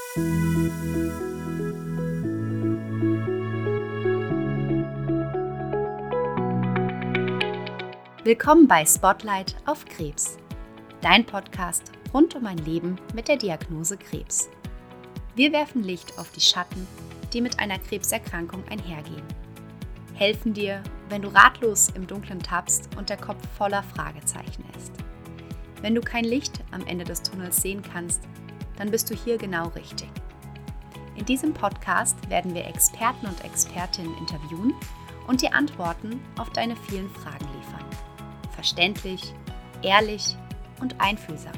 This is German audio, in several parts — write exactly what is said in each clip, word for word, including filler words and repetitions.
Willkommen bei Spotlight auf Krebs, dein Podcast rund um ein Leben mit der Diagnose Krebs. Wir werfen Licht auf die Schatten, die mit einer Krebserkrankung einhergehen. Helfen dir, wenn du ratlos im Dunkeln tappst und der Kopf voller Fragezeichen ist. Wenn du kein Licht am Ende des Tunnels sehen kannst, dann bist du hier genau richtig. In diesem Podcast werden wir Experten und Expertinnen interviewen und dir Antworten auf deine vielen Fragen liefern. Verständlich, ehrlich und einfühlsam.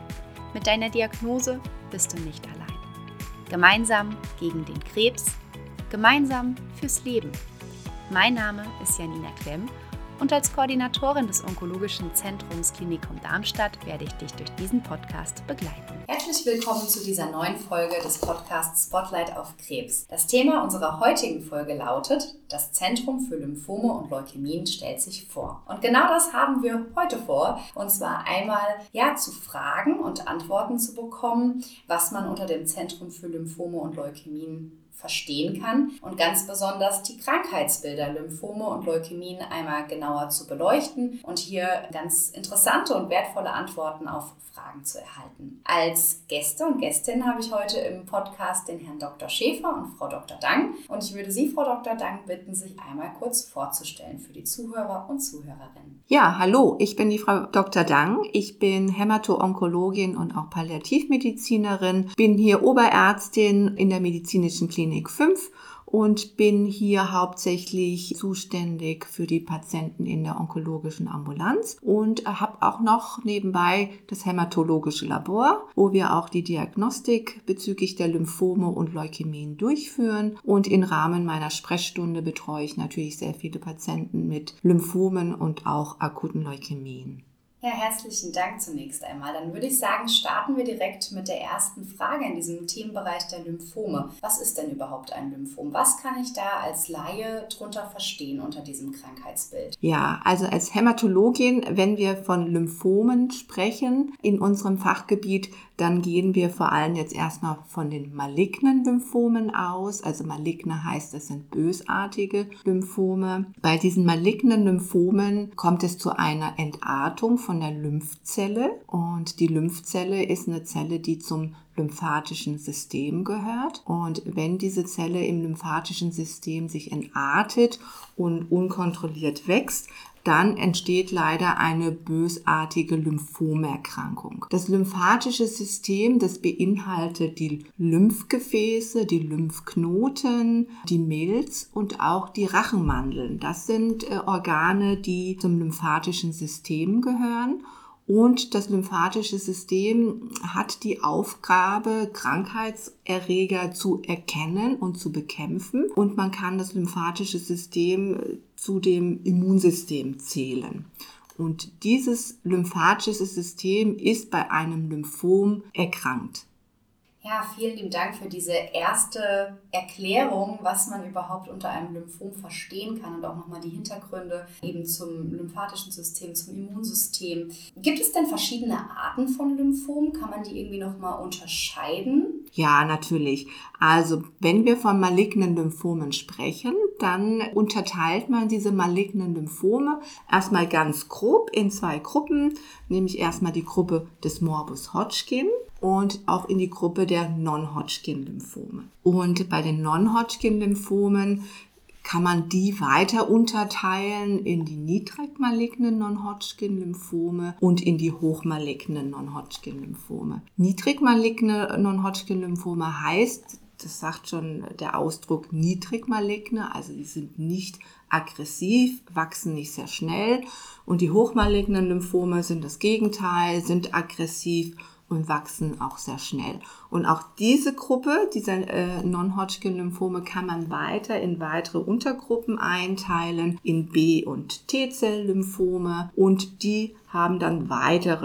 Mit deiner Diagnose bist du nicht allein. Gemeinsam gegen den Krebs, gemeinsam fürs Leben. Mein Name ist Janina Klemm und als Koordinatorin des Onkologischen Zentrums Klinikum Darmstadt werde ich dich durch diesen Podcast begleiten. Herzlich willkommen zu dieser neuen Folge des Podcasts Spotlight auf Krebs. Das Thema unserer heutigen Folge lautet: Das Zentrum für Lymphome und Leukämien stellt sich vor. Und genau das haben wir heute vor, und zwar einmal ja zu Fragen und Antworten zu bekommen, was man unter dem Zentrum für Lymphome und Leukämien verstehen kann und ganz besonders die Krankheitsbilder Lymphome und Leukämien einmal genauer zu beleuchten und hier ganz interessante und wertvolle Antworten auf Fragen zu erhalten. Als Gäste und Gästin habe ich heute im Podcast den Herrn Doktor Schäfer und Frau Doktor Dang, und ich würde Sie, Frau Doktor Dang, bitten, sich einmal kurz vorzustellen für die Zuhörer und Zuhörerinnen. Ja, hallo, ich bin die Frau Doktor Dang. Ich bin Hämato-Onkologin und auch Palliativmedizinerin, bin hier Oberärztin in der medizinischen Klinik fünf und bin hier hauptsächlich zuständig für die Patienten in der onkologischen Ambulanz und habe auch noch nebenbei das hämatologische Labor, wo wir auch die Diagnostik bezüglich der Lymphome und Leukämien durchführen, und im Rahmen meiner Sprechstunde betreue ich natürlich sehr viele Patienten mit Lymphomen und auch akuten Leukämien. Ja, herzlichen Dank zunächst einmal. Dann würde ich sagen, starten wir direkt mit der ersten Frage in diesem Themenbereich der Lymphome. Was ist denn überhaupt ein Lymphom? Was kann ich da als Laie drunter verstehen unter diesem Krankheitsbild? Ja, also als Hämatologin, wenn wir von Lymphomen sprechen in unserem Fachgebiet, dann gehen wir vor allem jetzt erstmal von den malignen Lymphomen aus. Also maligne heißt, das sind bösartige Lymphome. Bei diesen malignen Lymphomen kommt es zu einer Entartung von der Lymphzelle, und die Lymphzelle ist eine Zelle, die zum lymphatischen System gehört, und wenn diese Zelle im lymphatischen System sich entartet und unkontrolliert wächst, dann entsteht leider eine bösartige Lymphomerkrankung. Das lymphatische System, das beinhaltet die Lymphgefäße, die Lymphknoten, die Milz und auch die Rachenmandeln. Das sind äh, Organe, die zum lymphatischen System gehören. Und das lymphatische System hat die Aufgabe, Krankheitserreger zu erkennen und zu bekämpfen. Und man kann das lymphatische System zu dem Immunsystem zählen. Und dieses lymphatische System ist bei einem Lymphom erkrankt. Ja, vielen lieben Dank für diese erste Erklärung, was man überhaupt unter einem Lymphom verstehen kann, und auch nochmal die Hintergründe eben zum lymphatischen System, zum Immunsystem. Gibt es denn verschiedene Arten von Lymphomen? Kann man die irgendwie nochmal unterscheiden? Ja, natürlich. Also wenn wir von malignen Lymphomen sprechen, dann unterteilt man diese malignen Lymphome erstmal ganz grob in zwei Gruppen, nämlich erstmal die Gruppe des Morbus Hodgkin und auch in die Gruppe der Non-Hodgkin-Lymphome. Und bei den Non-Hodgkin-Lymphomen kann man die weiter unterteilen in die niedrig malignen Non-Hodgkin-Lymphome und in die hochmalignen Non-Hodgkin-Lymphome. Niedrig maligne Non-Hodgkin-Lymphome heißt, das sagt schon der Ausdruck niedrig maligne, also die sind nicht aggressiv, wachsen nicht sehr schnell, und die hochmalignen Lymphome sind das Gegenteil, sind aggressiv und wachsen auch sehr schnell. Und auch diese Gruppe, diese äh, Non-Hodgkin-Lymphome, kann man weiter in weitere Untergruppen einteilen, in B- und T-Zell-Lymphome, und die haben dann weitere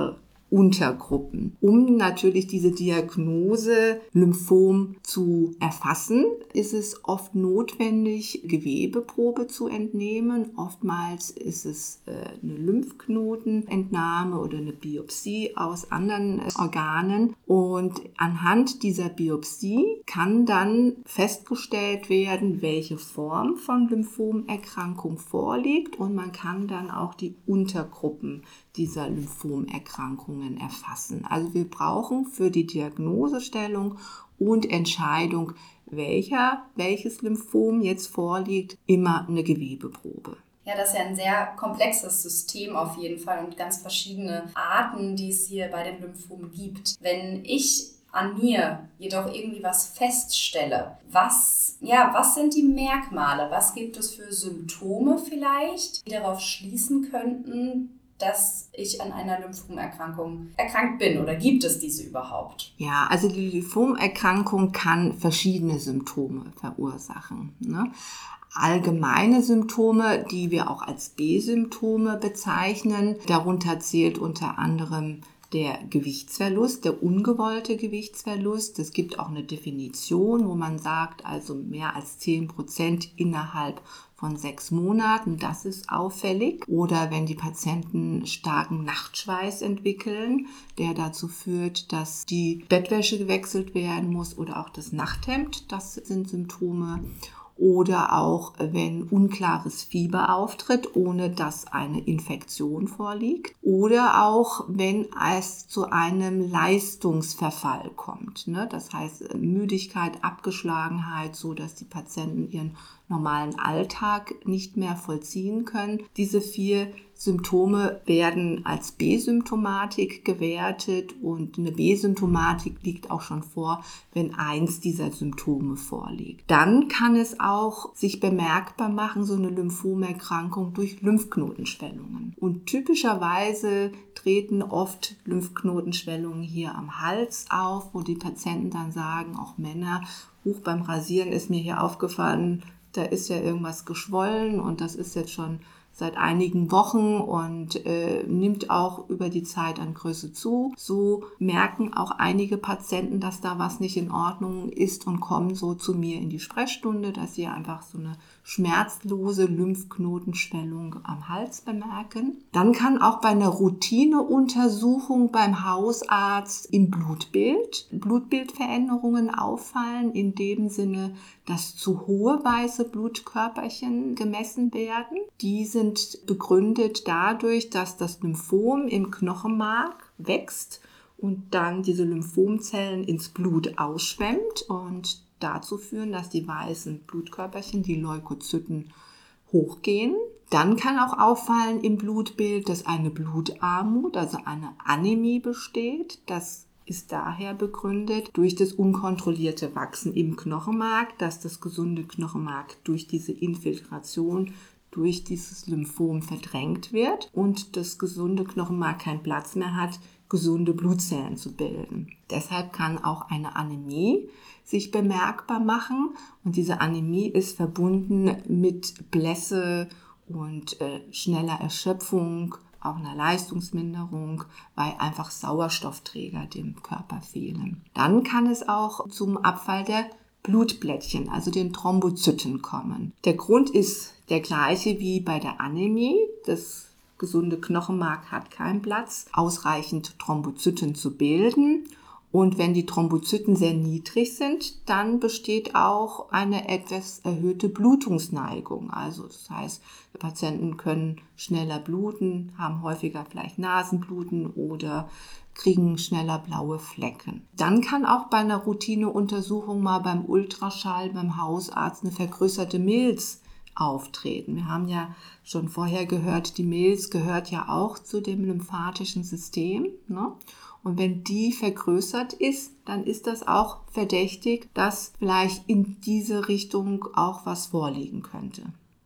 Untergruppen. Um natürlich diese Diagnose Lymphom zu erfassen, ist es oft notwendig, Gewebeprobe zu entnehmen. Oftmals ist es äh, eine Lymphknotenentnahme oder eine Biopsie aus anderen äh, Organen. Und anhand dieser Biopsie kann dann festgestellt werden, welche Form von Lymphomerkrankung vorliegt, und man kann dann auch die Untergruppen dieser Lymphomerkrankungen erfassen. Also wir brauchen für die Diagnosestellung und Entscheidung, welcher, welches Lymphom jetzt vorliegt, immer eine Gewebeprobe. Ja, das ist ja ein sehr komplexes System auf jeden Fall und ganz verschiedene Arten, die es hier bei den Lymphomen gibt. Wenn ich an mir jedoch irgendwie was feststelle, was, ja, was sind die Merkmale? Was gibt es für Symptome vielleicht, die darauf schließen könnten, dass ich an einer Lymphomerkrankung erkrankt bin, oder gibt es diese überhaupt? Ja, also die Lymphomerkrankung kann verschiedene Symptome verursachen, ne? Allgemeine Symptome, die wir auch als B-Symptome bezeichnen, darunter zählt unter anderem der Gewichtsverlust, der ungewollte Gewichtsverlust. Es gibt auch eine Definition, wo man sagt, also mehr als zehn Prozent innerhalb von sechs Monaten, das ist auffällig. Oder wenn die Patienten starken Nachtschweiß entwickeln, der dazu führt, dass die Bettwäsche gewechselt werden muss, oder auch das Nachthemd, das sind Symptome. Oder auch, wenn unklares Fieber auftritt, ohne dass eine Infektion vorliegt. Oder auch, wenn es zu einem Leistungsverfall kommt, ne? Das heißt Müdigkeit, Abgeschlagenheit, so dass die Patienten ihren normalen Alltag nicht mehr vollziehen können. Diese vier Symptome werden als B-Symptomatik gewertet, und eine B-Symptomatik liegt auch schon vor, wenn eins dieser Symptome vorliegt. Dann kann es auch sich bemerkbar machen, so eine Lymphomerkrankung, durch Lymphknotenschwellungen. Und typischerweise treten oft Lymphknotenschwellungen hier am Hals auf, wo die Patienten dann sagen, auch Männer, huch, beim Rasieren ist mir hier aufgefallen, da ist ja irgendwas geschwollen und das ist jetzt schon seit einigen Wochen und äh, nimmt auch über die Zeit an Größe zu. So merken auch einige Patienten, dass da was nicht in Ordnung ist und kommen so zu mir in die Sprechstunde, dass sie einfach so eine schmerzlose Lymphknotenschwellung am Hals bemerken. Dann kann auch bei einer Routineuntersuchung beim Hausarzt im Blutbild Blutbildveränderungen auffallen, in dem Sinne, dass zu hohe weiße Blutkörperchen gemessen werden. Die sind begründet dadurch, dass das Lymphom im Knochenmark wächst und dann diese Lymphomzellen ins Blut ausschwemmt und dazu führen, dass die weißen Blutkörperchen, die Leukozyten, hochgehen. Dann kann auch auffallen im Blutbild, dass eine Blutarmut, also eine Anämie besteht. Das ist daher begründet durch das unkontrollierte Wachsen im Knochenmark, dass das gesunde Knochenmark durch diese Infiltration, durch dieses Lymphom verdrängt wird und das gesunde Knochenmark keinen Platz mehr hat, gesunde Blutzellen zu bilden. Deshalb kann auch eine Anämie sich bemerkbar machen, und diese Anämie ist verbunden mit Blässe und äh, schneller Erschöpfung, auch einer Leistungsminderung, weil einfach Sauerstoffträger dem Körper fehlen. Dann kann es auch zum Abfall der Blutplättchen, also den Thrombozyten, kommen. Der Grund ist der gleiche wie bei der Anämie. Das gesunde Knochenmark hat keinen Platz, ausreichend Thrombozyten zu bilden. Und wenn die Thrombozyten sehr niedrig sind, dann besteht auch eine etwas erhöhte Blutungsneigung. Also das heißt, die Patienten können schneller bluten, haben häufiger vielleicht Nasenbluten oder kriegen schneller blaue Flecken. Dann kann auch bei einer Routineuntersuchung mal beim Ultraschall beim Hausarzt eine vergrößerte Milz auftreten. Wir haben ja schon vorher gehört, die Milz gehört ja auch zu dem lymphatischen System, ne? Und wenn die vergrößert ist, dann ist das auch verdächtig, dass vielleicht in diese Richtung auch was vorliegen könnte.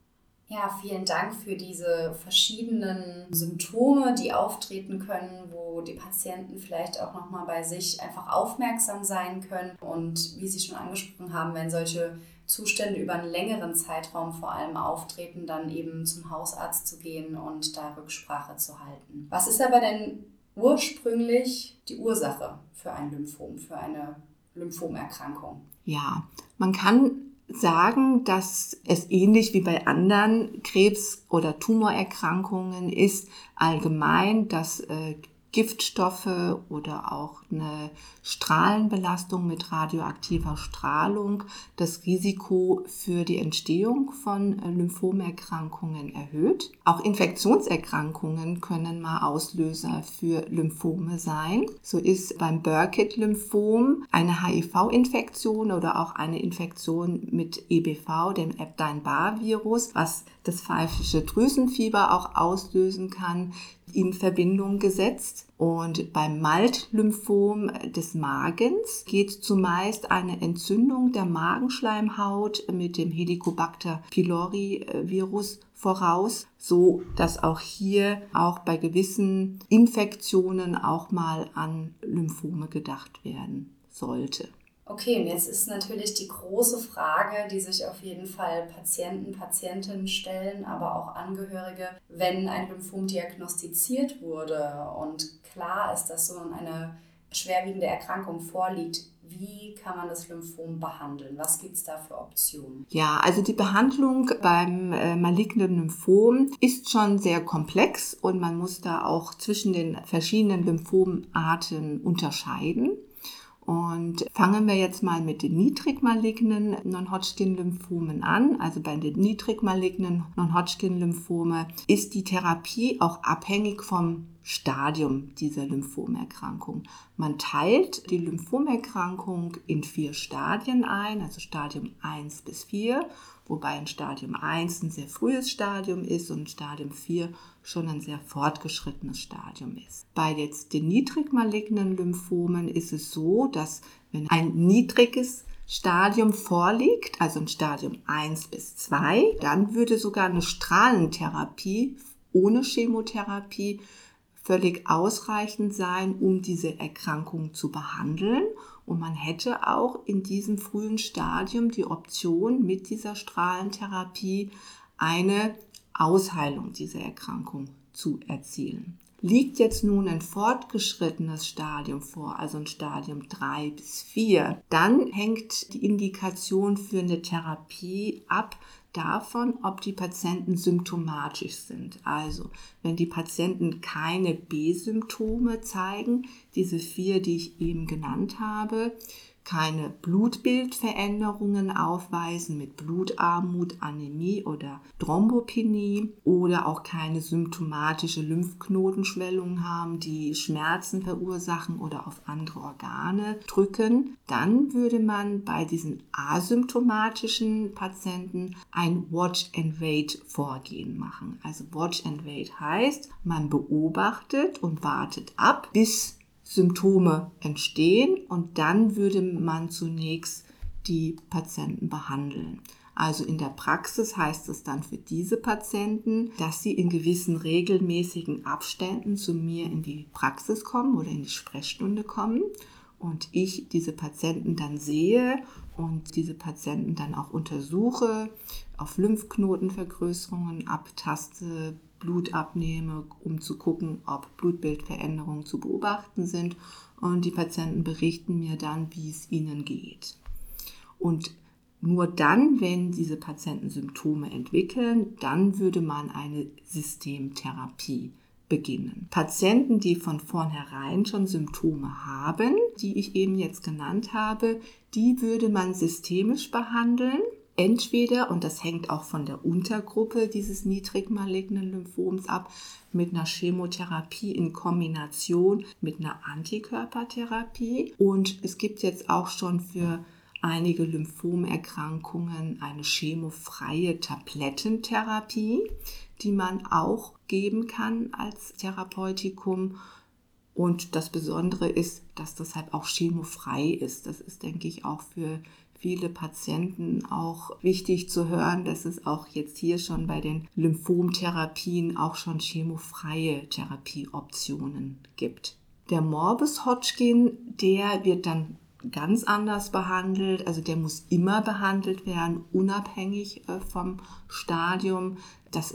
Ja, vielen Dank für diese verschiedenen Symptome, die auftreten können, wo die Patienten vielleicht auch nochmal bei sich einfach aufmerksam sein können. Und wie Sie schon angesprochen haben, wenn solche Zustände über einen längeren Zeitraum vor allem auftreten, dann eben zum Hausarzt zu gehen und da Rücksprache zu halten. Was ist aber denn ursprünglich die Ursache für ein Lymphom, für eine Lymphomerkrankung? Ja, man kann sagen, dass es ähnlich wie bei anderen Krebs- oder Tumorerkrankungen ist, allgemein, dass äh, Giftstoffe oder auch eine Strahlenbelastung mit radioaktiver Strahlung das Risiko für die Entstehung von Lymphomerkrankungen erhöht. Auch Infektionserkrankungen können mal Auslöser für Lymphome sein. So ist beim Burkitt-Lymphom eine H I V-Infektion oder auch eine Infektion mit E B V, dem Epstein-Barr-Virus, was das pfeifische Drüsenfieber auch auslösen kann, in Verbindung gesetzt. Und beim Malt-Lymphom des Magens geht zumeist eine Entzündung der Magenschleimhaut mit dem Helicobacter pylori-Virus voraus, so dass auch hier auch bei gewissen Infektionen auch mal an Lymphome gedacht werden sollte. Okay, und jetzt ist natürlich die große Frage, die sich auf jeden Fall Patienten, Patientinnen stellen, aber auch Angehörige, wenn ein Lymphom diagnostiziert wurde und klar ist, dass so eine schwerwiegende Erkrankung vorliegt, wie kann man das Lymphom behandeln? Was gibt es da für Optionen? Ja, also die Behandlung beim äh, malignen Lymphom ist schon sehr komplex und man muss da auch zwischen den verschiedenen Lymphomarten unterscheiden. Und fangen wir jetzt mal mit den niedrigmalignen Non-Hodgkin-Lymphomen an. Also bei den niedrigmalignen Non-Hodgkin-Lymphome ist die Therapie auch abhängig vom Stadium dieser Lymphomerkrankung. Man teilt die Lymphomerkrankung in vier Stadien ein, also Stadium eins bis vier, wobei ein Stadium eins ein sehr frühes Stadium ist und Stadium vier schon ein sehr fortgeschrittenes Stadium ist. Bei jetzt den niedrigmalignen Lymphomen ist es so, dass wenn ein niedriges Stadium vorliegt, also ein Stadium eins bis zwei, dann würde sogar eine Strahlentherapie ohne Chemotherapie völlig ausreichend sein, um diese Erkrankung zu behandeln. Und man hätte auch in diesem frühen Stadium die Option, mit dieser Strahlentherapie eine Ausheilung dieser Erkrankung zu erzielen. Liegt jetzt nun ein fortgeschrittenes Stadium vor, also ein Stadium drei bis vier, dann hängt die Indikation für eine Therapie ab davon, ob die Patienten symptomatisch sind. Also wenn die Patienten keine B-Symptome zeigen, diese vier, die ich eben genannt habe, keine Blutbildveränderungen aufweisen mit Blutarmut, Anämie oder Thrombopenie oder auch keine symptomatische Lymphknotenschwellung haben, die Schmerzen verursachen oder auf andere Organe drücken, dann würde man bei diesen asymptomatischen Patienten ein Watch-and-Wait-Vorgehen machen. Also Watch-and-Wait heißt, man beobachtet und wartet ab, bis Symptome entstehen und dann würde man zunächst die Patienten behandeln. Also in der Praxis heißt es dann für diese Patienten, dass sie in gewissen regelmäßigen Abständen zu mir in die Praxis kommen oder in die Sprechstunde kommen und ich diese Patienten dann sehe und diese Patienten dann auch untersuche, auf Lymphknotenvergrößerungen abtaste, Blut abnehme, um zu gucken, ob Blutbildveränderungen zu beobachten sind. Und die Patienten berichten mir dann, wie es ihnen geht. Und nur dann, wenn diese Patienten Symptome entwickeln, dann würde man eine Systemtherapie beginnen. Patienten, die von vornherein schon Symptome haben, die ich eben jetzt genannt habe, die würde man systemisch behandeln. Entweder, und das hängt auch von der Untergruppe dieses niedrigmalignen Lymphoms ab, mit einer Chemotherapie in Kombination mit einer Antikörpertherapie. Und es gibt jetzt auch schon für einige Lymphomerkrankungen eine chemofreie Tablettentherapie, die man auch geben kann als Therapeutikum. Und das Besondere ist, dass das halt auch chemofrei ist. Das ist, denke ich, auch für viele Patienten auch wichtig zu hören, dass es auch jetzt hier schon bei den Lymphomtherapien auch schon chemofreie Therapieoptionen gibt. Der Morbus Hodgkin, der wird dann ganz anders behandelt, also der muss immer behandelt werden, unabhängig vom Stadium. Das ist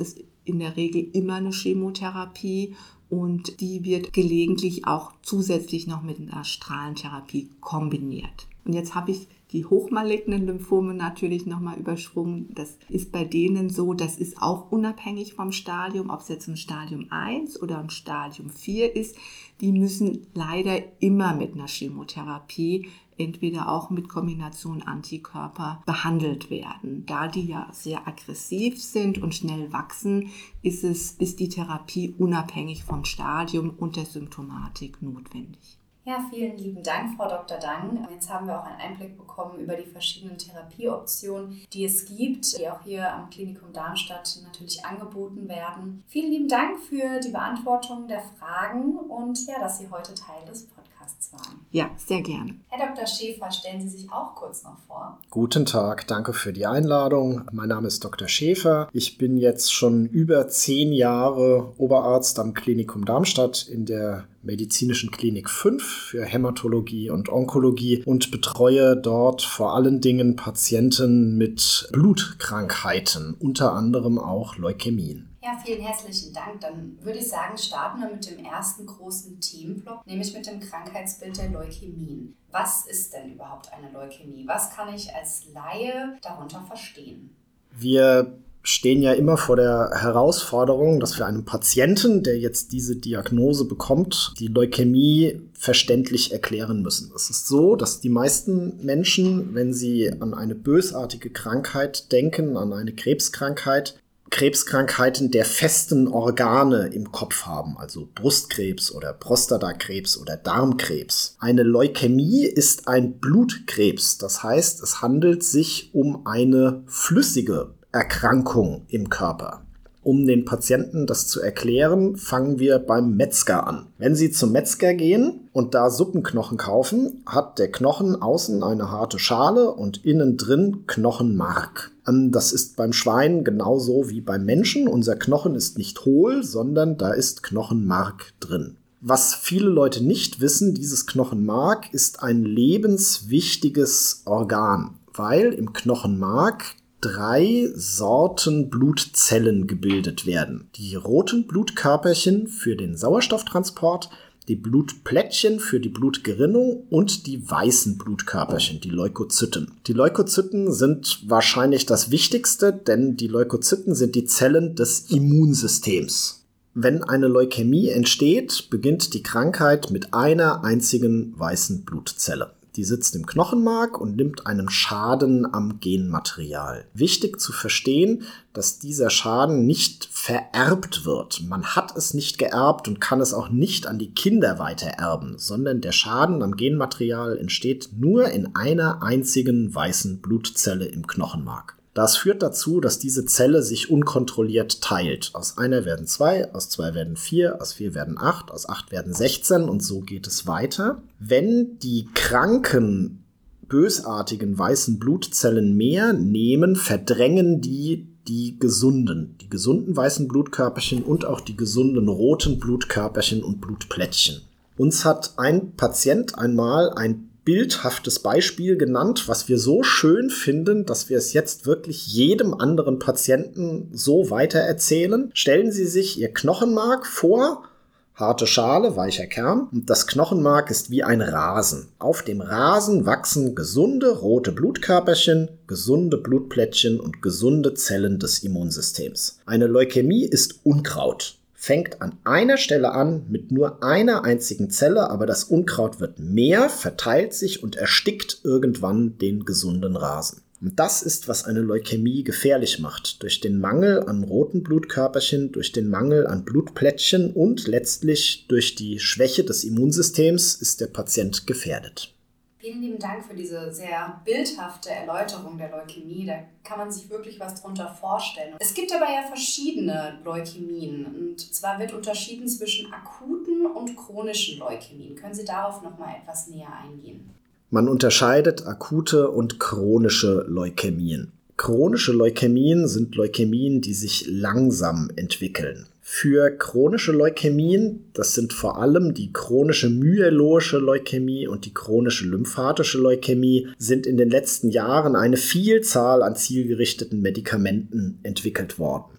in der Regel immer eine Chemotherapie und die wird gelegentlich auch zusätzlich noch mit einer Strahlentherapie kombiniert. Und jetzt habe ich die hochmalignen Lymphome natürlich nochmal übersprungen. Das ist bei denen so, das ist auch unabhängig vom Stadium, ob es jetzt ein Stadium eins oder ein Stadium vier ist. Die müssen leider immer mit einer Chemotherapie, entweder auch mit Kombination Antikörper, behandelt werden. Da die ja sehr aggressiv sind und schnell wachsen, ist, es, ist die Therapie unabhängig vom Stadium und der Symptomatik notwendig. Ja, vielen lieben Dank, Frau Doktor Dang. Jetzt haben wir auch einen Einblick bekommen über die verschiedenen Therapieoptionen, die es gibt, die auch hier am Klinikum Darmstadt natürlich angeboten werden. Vielen lieben Dank für die Beantwortung der Fragen und ja, dass Sie heute Teil des Podcasts waren. Ja, sehr gerne. Herr Doktor Schäfer, stellen Sie sich auch kurz noch vor. Guten Tag, danke für die Einladung. Mein Name ist Doktor Schäfer. Ich bin jetzt schon über zehn Jahre Oberarzt am Klinikum Darmstadt in der Medizinischen Klinik fünf für Hämatologie und Onkologie und betreue dort vor allen Dingen Patienten mit Blutkrankheiten, unter anderem auch Leukämien. Ja, vielen herzlichen Dank. Dann würde ich sagen, starten wir mit dem ersten großen Themenblock, nämlich mit dem Krankheitsbild der Leukämien. Was ist denn überhaupt eine Leukämie? Was kann ich als Laie darunter verstehen? Wir stehen ja immer vor der Herausforderung, dass wir einem Patienten, der jetzt diese Diagnose bekommt, die Leukämie verständlich erklären müssen. Es ist so, dass die meisten Menschen, wenn sie an eine bösartige Krankheit denken, an eine Krebskrankheit, Krebskrankheiten der festen Organe im Kopf haben, also Brustkrebs oder Prostatakrebs oder Darmkrebs. Eine Leukämie ist ein Blutkrebs, das heißt, es handelt sich um eine flüssige Erkrankung im Körper. Um den Patienten das zu erklären, fangen wir beim Metzger an. Wenn Sie zum Metzger gehen und da Suppenknochen kaufen, hat der Knochen außen eine harte Schale und innen drin Knochenmark. Das ist beim Schwein genauso wie beim Menschen. Unser Knochen ist nicht hohl, sondern da ist Knochenmark drin. Was viele Leute nicht wissen, dieses Knochenmark ist ein lebenswichtiges Organ, weil im Knochenmark drei Sorten Blutzellen gebildet werden. Die roten Blutkörperchen für den Sauerstofftransport, die Blutplättchen für die Blutgerinnung und die weißen Blutkörperchen, die Leukozyten. Die Leukozyten sind wahrscheinlich das Wichtigste, denn die Leukozyten sind die Zellen des Immunsystems. Wenn eine Leukämie entsteht, beginnt die Krankheit mit einer einzigen weißen Blutzelle. Die sitzt im Knochenmark und nimmt einen Schaden am Genmaterial. Wichtig zu verstehen, dass dieser Schaden nicht vererbt wird. Man hat es nicht geerbt und kann es auch nicht an die Kinder weitererben, sondern der Schaden am Genmaterial entsteht nur in einer einzigen weißen Blutzelle im Knochenmark. Das führt dazu, dass diese Zelle sich unkontrolliert teilt. Aus einer werden zwei, aus zwei werden vier, aus vier werden acht, aus acht werden sechzehn und so geht es weiter. Wenn die kranken, bösartigen weißen Blutzellen mehr nehmen, verdrängen die die gesunden, die gesunden weißen Blutkörperchen und auch die gesunden roten Blutkörperchen und Blutplättchen. Uns hat ein Patient einmal ein bildhaftes Beispiel genannt, was wir so schön finden, dass wir es jetzt wirklich jedem anderen Patienten so weitererzählen. Stellen Sie sich Ihr Knochenmark vor, harte Schale, weicher Kern, und das Knochenmark ist wie ein Rasen. Auf dem Rasen wachsen gesunde rote Blutkörperchen, gesunde Blutplättchen und gesunde Zellen des Immunsystems. Eine Leukämie ist Unkraut. Fängt an einer Stelle an mit nur einer einzigen Zelle, aber das Unkraut wird mehr, verteilt sich und erstickt irgendwann den gesunden Rasen. Und das ist, was eine Leukämie gefährlich macht. Durch den Mangel an roten Blutkörperchen, durch den Mangel an Blutplättchen und letztlich durch die Schwäche des Immunsystems ist der Patient gefährdet. Vielen lieben Dank für diese sehr bildhafte Erläuterung der Leukämie. Da kann man sich wirklich was drunter vorstellen. Es gibt aber ja verschiedene Leukämien. Und zwar wird unterschieden zwischen akuten und chronischen Leukämien. Können Sie darauf noch mal etwas näher eingehen? Man unterscheidet akute und chronische Leukämien. Chronische Leukämien sind Leukämien, die sich langsam entwickeln. Für chronische Leukämien, das sind vor allem die chronische myeloische Leukämie und die chronische lymphatische Leukämie, sind in den letzten Jahren eine Vielzahl an zielgerichteten Medikamenten entwickelt worden.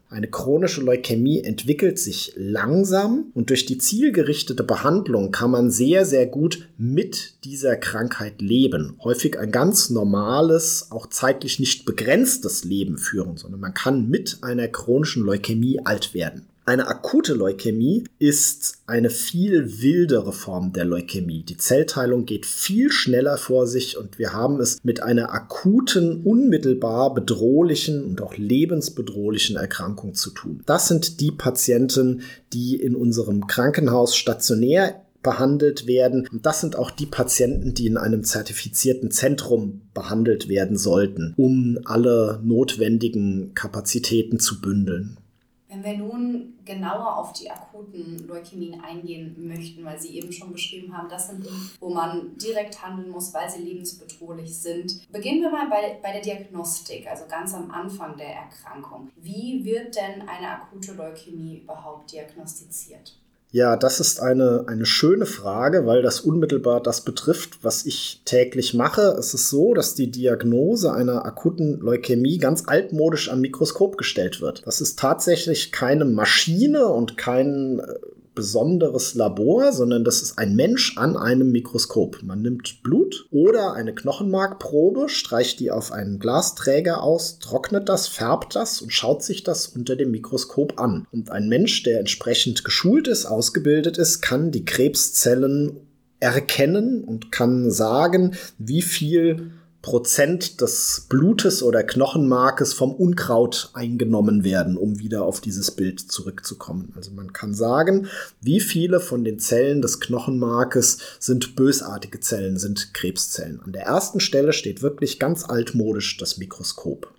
Eine chronische Leukämie entwickelt sich langsam und durch die zielgerichtete Behandlung kann man sehr, sehr gut mit dieser Krankheit leben. Häufig ein ganz normales, auch zeitlich nicht begrenztes Leben führen, sondern man kann mit einer chronischen Leukämie alt werden. Eine akute Leukämie ist eine viel wildere Form der Leukämie. Die Zellteilung geht viel schneller vor sich und wir haben es mit einer akuten, unmittelbar bedrohlichen und auch lebensbedrohlichen Erkrankung zu tun. Das sind die Patienten, die in unserem Krankenhaus stationär behandelt werden. Und das sind auch die Patienten, die in einem zertifizierten Zentrum behandelt werden sollten, um alle notwendigen Kapazitäten zu bündeln. Wenn wir nun genauer auf die akuten Leukämien eingehen möchten, weil Sie eben schon beschrieben haben, das sind die, wo man direkt handeln muss, weil sie lebensbedrohlich sind. Beginnen wir mal bei, bei der Diagnostik, also ganz am Anfang der Erkrankung. Wie wird denn eine akute Leukämie überhaupt diagnostiziert? Ja, das ist eine, eine schöne Frage, weil das unmittelbar das betrifft, was ich täglich mache. Es ist so, dass die Diagnose einer akuten Leukämie ganz altmodisch am Mikroskop gestellt wird. Das ist tatsächlich keine Maschine und kein äh, besonderes Labor, sondern das ist ein Mensch an einem Mikroskop. Man nimmt Blut oder eine Knochenmarkprobe, streicht die auf einen Glasträger aus, trocknet das, färbt das und schaut sich das unter dem Mikroskop an. Und ein Mensch, der entsprechend geschult ist, ausgebildet ist, kann die Krebszellen erkennen und kann sagen, wie viel Prozent des Blutes oder Knochenmarkes vom Unkraut eingenommen werden, um wieder auf dieses Bild zurückzukommen. Also man kann sagen, wie viele von den Zellen des Knochenmarkes sind bösartige Zellen, sind Krebszellen. An der ersten Stelle steht wirklich ganz altmodisch das Mikroskop.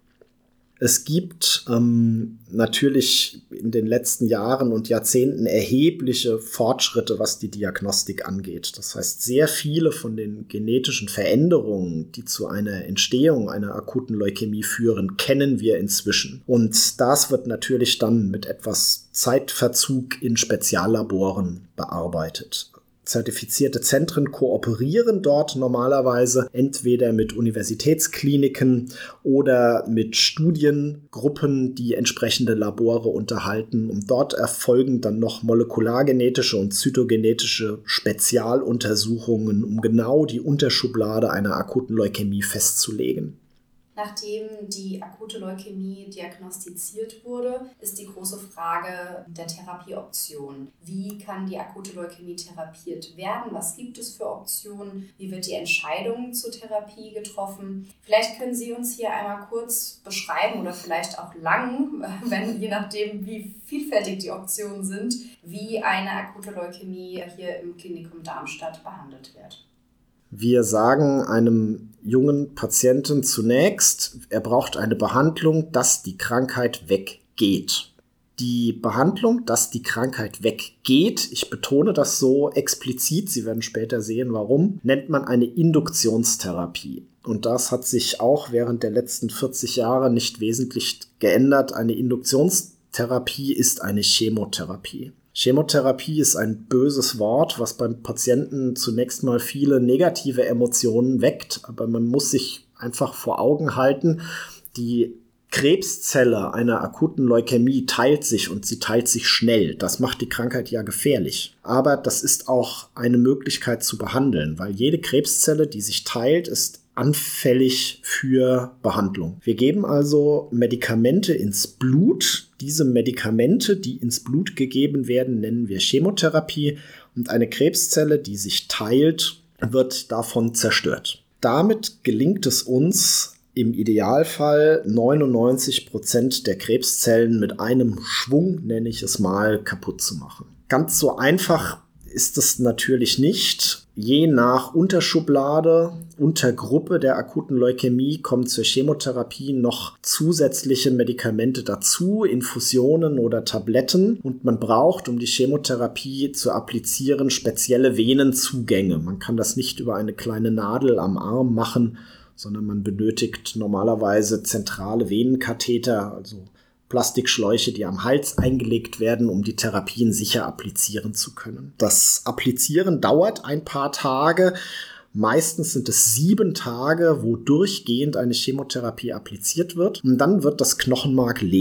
Es gibt ähm, natürlich in den letzten Jahren und Jahrzehnten erhebliche Fortschritte, was die Diagnostik angeht. Das heißt, sehr viele von den genetischen Veränderungen, die zu einer Entstehung einer akuten Leukämie führen, kennen wir inzwischen. Und das wird natürlich dann mit etwas Zeitverzug in Speziallaboren bearbeitet. Zertifizierte Zentren kooperieren dort normalerweise entweder mit Universitätskliniken oder mit Studiengruppen, die entsprechende Labore unterhalten. Und dort erfolgen dann noch molekulargenetische und zytogenetische Spezialuntersuchungen, um genau die Unterschublade einer akuten Leukämie festzulegen. Nachdem die akute Leukämie diagnostiziert wurde, ist die große Frage der Therapieoptionen. Wie kann die akute Leukämie therapiert werden? Was gibt es für Optionen? Wie wird die Entscheidung zur Therapie getroffen? Vielleicht können Sie uns hier einmal kurz beschreiben oder vielleicht auch lang, wenn, je nachdem, wie vielfältig die Optionen sind, wie eine akute Leukämie hier im Klinikum Darmstadt behandelt wird. Wir sagen einem jungen Patienten zunächst, er braucht eine Behandlung, dass die Krankheit weggeht. Die Behandlung, dass die Krankheit weggeht, ich betone das so explizit, Sie werden später sehen, warum, nennt man eine Induktionstherapie. Und das hat sich auch während der letzten vierzig Jahre nicht wesentlich geändert. Eine Induktionstherapie ist eine Chemotherapie. Chemotherapie ist ein böses Wort, was beim Patienten zunächst mal viele negative Emotionen weckt, aber man muss sich einfach vor Augen halten, die Krebszelle einer akuten Leukämie teilt sich und sie teilt sich schnell. Das macht die Krankheit ja gefährlich. Aber das ist auch eine Möglichkeit zu behandeln, weil jede Krebszelle, die sich teilt, ist anfällig für Behandlung. Wir geben also Medikamente ins Blut. Diese Medikamente, die ins Blut gegeben werden, nennen wir Chemotherapie. Und eine Krebszelle, die sich teilt, wird davon zerstört. Damit gelingt es uns, im Idealfall neunundneunzig Prozent der Krebszellen mit einem Schwung, nenne ich es mal, kaputt zu machen. Ganz so einfach ist es natürlich nicht. Je nach Unterschublade, Untergruppe der akuten Leukämie kommen zur Chemotherapie noch zusätzliche Medikamente dazu, Infusionen oder Tabletten. Und man braucht, um die Chemotherapie zu applizieren, spezielle Venenzugänge. Man kann das nicht über eine kleine Nadel am Arm machen, sondern man benötigt normalerweise zentrale Venenkatheter, also Plastikschläuche, die am Hals eingelegt werden, um die Therapien sicher applizieren zu können. Das Applizieren dauert ein paar Tage. Meistens sind es sieben Tage, wo durchgehend eine Chemotherapie appliziert wird. Und dann wird das Knochenmark leer.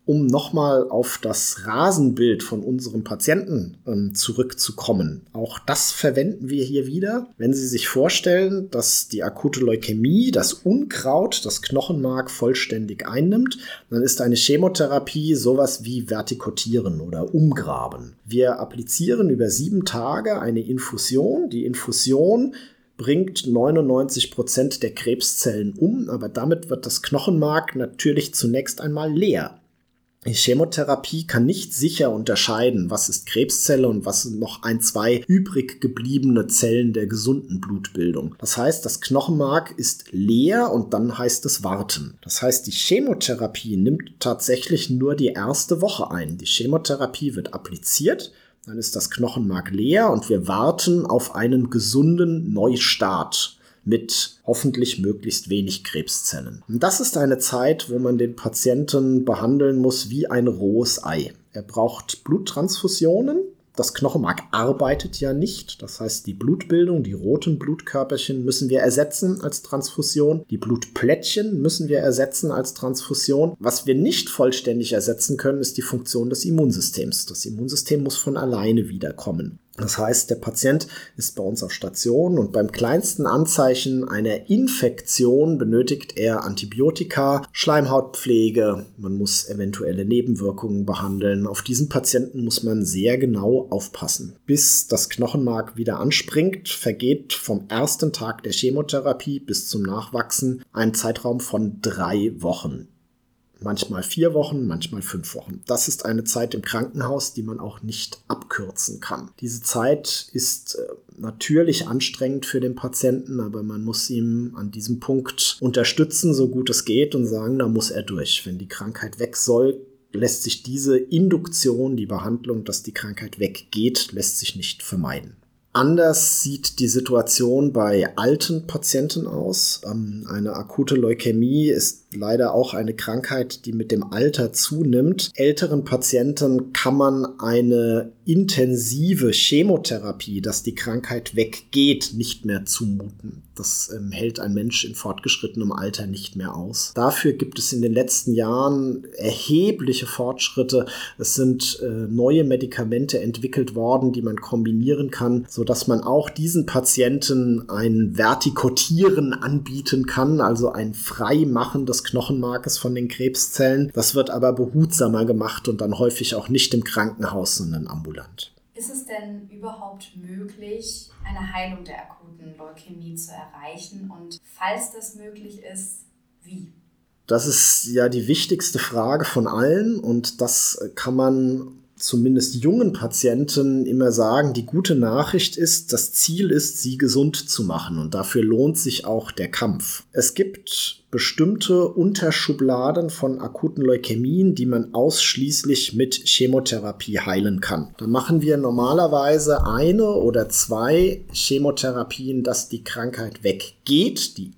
Um nochmal auf das Rasenbild von unserem Patienten ähm, zurückzukommen. Auch das verwenden wir hier wieder. Wenn Sie sich vorstellen, dass die akute Leukämie das Unkraut, das Knochenmark vollständig einnimmt, dann ist eine Chemotherapie sowas wie Vertikotieren oder Umgraben. Wir applizieren über sieben Tage eine Infusion. Die Infusion bringt neunundneunzig Prozent der Krebszellen um, aber damit wird das Knochenmark natürlich zunächst einmal leer. Die Chemotherapie kann nicht sicher unterscheiden, was ist Krebszelle und was sind noch ein, zwei übrig gebliebene Zellen der gesunden Blutbildung. Das heißt, das Knochenmark ist leer und dann heißt es warten. Das heißt, die Chemotherapie nimmt tatsächlich nur die erste Woche ein. Die Chemotherapie wird appliziert, dann ist das Knochenmark leer und wir warten auf einen gesunden Neustart mit hoffentlich möglichst wenig Krebszellen. Und das ist eine Zeit, wo man den Patienten behandeln muss wie ein rohes Ei. Er braucht Bluttransfusionen. Das Knochenmark arbeitet ja nicht. Das heißt, die Blutbildung, die roten Blutkörperchen müssen wir ersetzen als Transfusion. Die Blutplättchen müssen wir ersetzen als Transfusion. Was wir nicht vollständig ersetzen können, ist die Funktion des Immunsystems. Das Immunsystem muss von alleine wiederkommen. Das heißt, der Patient ist bei uns auf Station und beim kleinsten Anzeichen einer Infektion benötigt er Antibiotika, Schleimhautpflege, man muss eventuelle Nebenwirkungen behandeln. Auf diesen Patienten muss man sehr genau aufpassen. Bis das Knochenmark wieder anspringt, vergeht vom ersten Tag der Chemotherapie bis zum Nachwachsen ein Zeitraum von drei Wochen. Manchmal vier Wochen, manchmal fünf Wochen. Das ist eine Zeit im Krankenhaus, die man auch nicht abkürzen kann. Diese Zeit ist äh, natürlich anstrengend für den Patienten, aber man muss ihm an diesem Punkt unterstützen, so gut es geht und sagen, da muss er durch. Wenn die Krankheit weg soll, lässt sich diese Induktion, die Behandlung, dass die Krankheit weggeht, lässt sich nicht vermeiden. Anders sieht die Situation bei alten Patienten aus. Eine akute Leukämie ist leider auch eine Krankheit, die mit dem Alter zunimmt. Älteren Patienten kann man eine intensive Chemotherapie, dass die Krankheit weggeht, nicht mehr zumuten. Das ähm, hält ein Mensch in fortgeschrittenem Alter nicht mehr aus. Dafür gibt es in den letzten Jahren erhebliche Fortschritte. Es sind äh, neue Medikamente entwickelt worden, die man kombinieren kann, sodass man auch diesen Patienten ein Vertikotieren anbieten kann, also ein Freimachen des Knochenmarkes von den Krebszellen. Das wird aber behutsamer gemacht und dann häufig auch nicht im Krankenhaus, sondern ambulant. Ist es denn überhaupt möglich, eine Heilung der akuten Leukämie zu erreichen? Und falls das möglich ist, wie? Das ist ja die wichtigste Frage von allen und das kann man zumindest jungen Patienten immer sagen. Die gute Nachricht ist, das Ziel ist, sie gesund zu machen und dafür lohnt sich auch der Kampf. Es gibt bestimmte Unterschubladen von akuten Leukämien, die man ausschließlich mit Chemotherapie heilen kann. Da machen wir normalerweise eine oder zwei Chemotherapien, dass die Krankheit weggeht. Die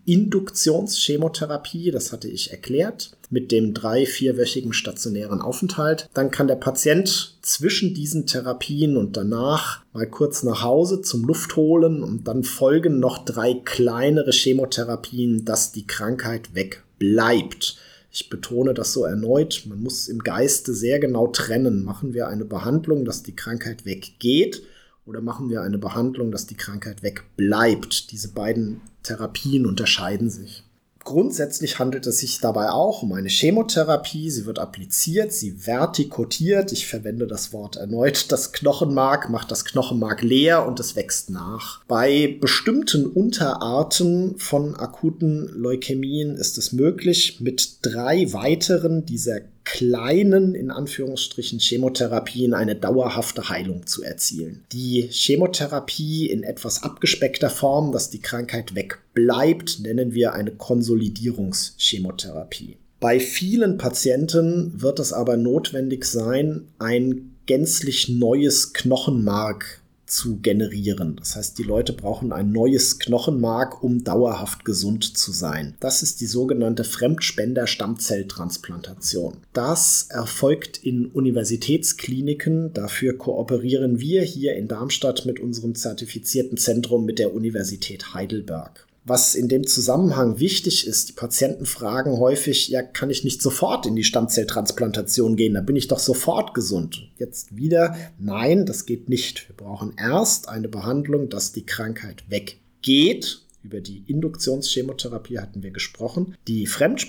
Induktionschemotherapie, das hatte ich erklärt, mit dem drei-, vierwöchigen stationären Aufenthalt. Dann kann der Patient zwischen diesen Therapien und danach mal kurz nach Hause zum Luft holen und dann folgen noch drei kleinere Chemotherapien, dass die Krankheit wegbleibt. Ich betone das so erneut, man muss im Geiste sehr genau trennen. Machen wir eine Behandlung, dass die Krankheit weggeht, oder machen wir eine Behandlung, dass die Krankheit wegbleibt? Diese beiden Therapien unterscheiden sich. Grundsätzlich handelt es sich dabei auch um eine Chemotherapie. Sie wird appliziert, sie vertikotiert. Ich verwende das Wort erneut. Das Knochenmark macht das Knochenmark leer und es wächst nach. Bei bestimmten Unterarten von akuten Leukämien ist es möglich, mit drei weiteren dieser kleinen, in Anführungsstrichen, Chemotherapien eine dauerhafte Heilung zu erzielen. Die Chemotherapie in etwas abgespeckter Form, dass die Krankheit wegbleibt, nennen wir eine Konsolidierungschemotherapie. Bei vielen Patienten wird es aber notwendig sein, ein gänzlich neues Knochenmark zu generieren. Das heißt, die Leute brauchen ein neues Knochenmark, um dauerhaft gesund zu sein. Das ist die sogenannte Fremdspender-Stammzelltransplantation. Das erfolgt in Universitätskliniken. Dafür kooperieren wir hier in Darmstadt mit unserem zertifizierten Zentrum mit der Universität Heidelberg. Was in dem Zusammenhang wichtig ist, die Patienten fragen häufig, ja, kann ich nicht sofort in die Stammzelltransplantation gehen? Da bin ich doch sofort gesund. Jetzt wieder, nein, das geht nicht. Wir brauchen erst eine Behandlung, dass die Krankheit weggeht. Über die Induktionschemotherapie hatten wir gesprochen. Die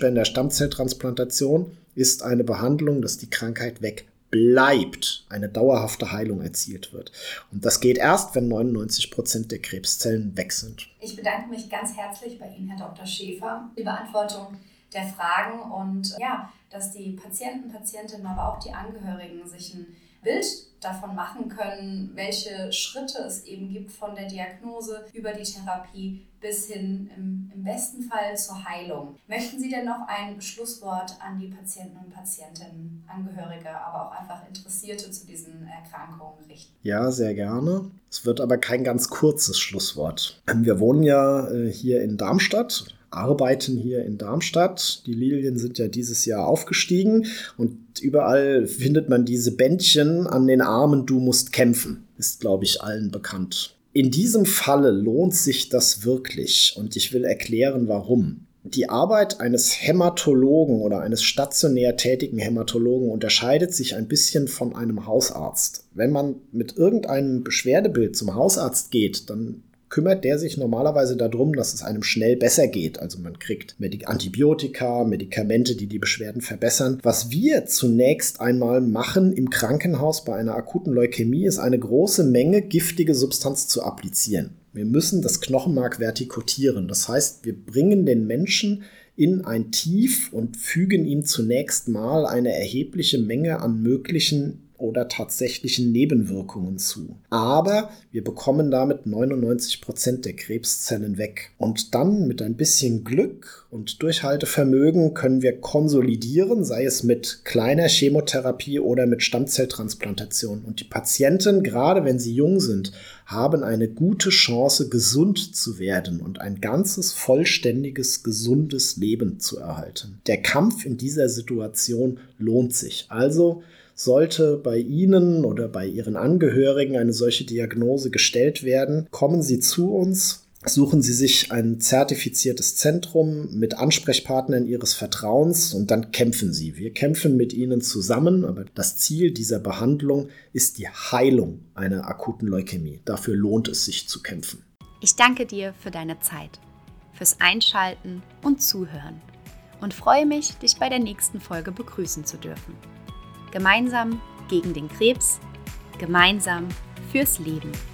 Fremdspender-Stammzelltransplantation ist eine Behandlung, dass die Krankheit wegbleibt, eine dauerhafte Heilung erzielt wird. Und das geht erst, wenn neunundneunzig Prozent der Krebszellen weg sind. Ich bedanke mich ganz herzlich bei Ihnen, Herr Doktor Schäfer, für die Beantwortung der Fragen und ja, dass die Patienten, Patientinnen, aber auch die Angehörigen sich ein Bild davon machen können, welche Schritte es eben gibt von der Diagnose über die Therapie bis hin im, im besten Fall zur Heilung. Möchten Sie denn noch ein Schlusswort an die Patienten und Patientinnen, Angehörige, aber auch einfach Interessierte zu diesen Erkrankungen richten? Ja, sehr gerne. Es wird aber kein ganz kurzes Schlusswort. Wir wohnen ja äh, hier in Darmstadt, arbeiten hier in Darmstadt. Die Lilien sind ja dieses Jahr aufgestiegen und überall findet man diese Bändchen an den Armen, du musst kämpfen. Ist, glaube ich, allen bekannt. In diesem Falle lohnt sich das wirklich und ich will erklären, warum. Die Arbeit eines Hämatologen oder eines stationär tätigen Hämatologen unterscheidet sich ein bisschen von einem Hausarzt. Wenn man mit irgendeinem Beschwerdebild zum Hausarzt geht, dann kümmert der sich normalerweise darum, dass es einem schnell besser geht. Also man kriegt Medik- Antibiotika, Medikamente, die die Beschwerden verbessern. Was wir zunächst einmal machen im Krankenhaus bei einer akuten Leukämie, ist eine große Menge giftige Substanz zu applizieren. Wir müssen das Knochenmark vertikulieren. Das heißt, wir bringen den Menschen in ein Tief und fügen ihm zunächst mal eine erhebliche Menge an möglichen oder tatsächlichen Nebenwirkungen zu. Aber wir bekommen damit neunundneunzig Prozent der Krebszellen weg. Und dann mit ein bisschen Glück und Durchhaltevermögen können wir konsolidieren, sei es mit kleiner Chemotherapie oder mit Stammzelltransplantation. Und die Patienten, gerade wenn sie jung sind, haben eine gute Chance, gesund zu werden und ein ganzes, vollständiges, gesundes Leben zu erhalten. Der Kampf in dieser Situation lohnt sich. Also sollte bei Ihnen oder bei Ihren Angehörigen eine solche Diagnose gestellt werden, kommen Sie zu uns, suchen Sie sich ein zertifiziertes Zentrum mit Ansprechpartnern Ihres Vertrauens und dann kämpfen Sie. Wir kämpfen mit Ihnen zusammen, aber das Ziel dieser Behandlung ist die Heilung einer akuten Leukämie. Dafür lohnt es sich zu kämpfen. Ich danke dir für deine Zeit, fürs Einschalten und Zuhören und freue mich, dich bei der nächsten Folge begrüßen zu dürfen. Gemeinsam gegen den Krebs, gemeinsam fürs Leben.